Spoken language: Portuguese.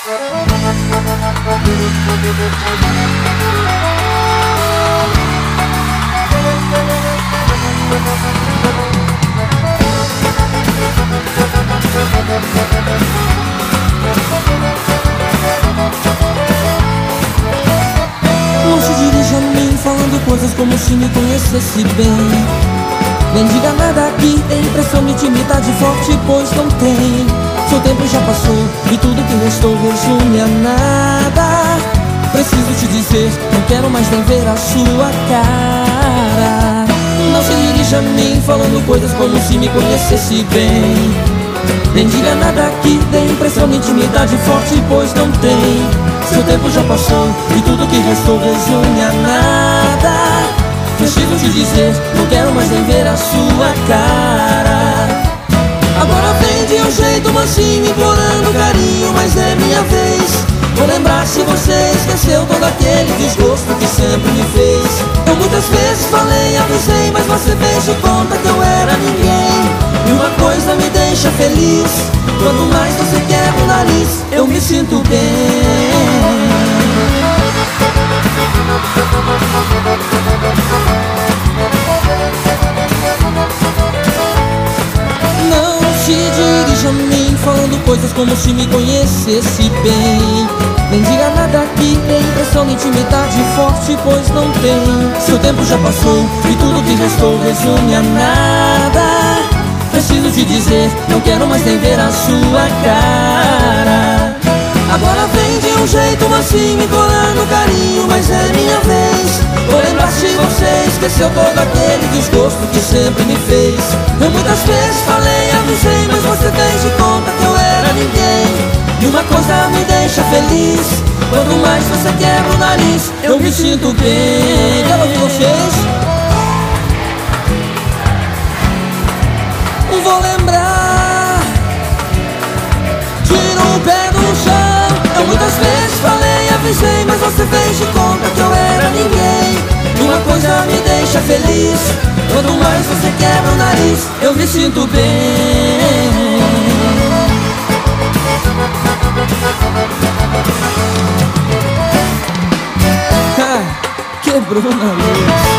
Não se dirija a mim falando coisas como se me conhecesse bem. Nem diga nada aqui, tem impressão de intimidade forte, pois não tem. Seu tempo já passou e tudo que restou resume a nada. Preciso te dizer, não quero mais nem ver a sua cara. Não se dirija a mim falando coisas como se me conhecesse bem. Nem diga nada aqui, tem impressão de intimidade forte, pois não tem. Seu tempo já passou e tudo que restou resume a nada. Preciso te dizer, não quero mais nem ver a sua cara. Agora vem de um jeito mansinho, implorando carinho, mas é minha vez. Vou lembrar se você esqueceu todo aquele desgosto que sempre me fez. Eu muitas vezes falei, avisei, mas você fez de conta que eu era ninguém. E uma coisa me deixa feliz, quanto mais você quebra o nariz, eu me sinto bem. Não se dirija a mim falando coisas como se me conhecesse bem. Nem diga nada aqui, tem impressão de intimidade forte, pois não tem. Seu tempo já passou e tudo que restou resume a nada. Preciso te dizer, não quero mais nem ver a sua cara. Agora vem de um jeito mansinho, implorando carinho, mas é minha vez. Vou lembrar se você esqueceu todo aquele desgosto que sempre me fez. Eu muitas vezes falei, avisei, mas você fez de conta que eu era ninguém. E uma coisa me deixa feliz, quanto mais você quebra o nariz, eu me sinto bem. Quero ouvir vocês. Vou lembrar, tira o pé do chão. Eu muitas vezes falei, avisei, mas você fez de conta que eu era ninguém. Uma coisa me deixa feliz, quanto mais você quebra o nariz, eu me sinto bem. Quebrou o nariz.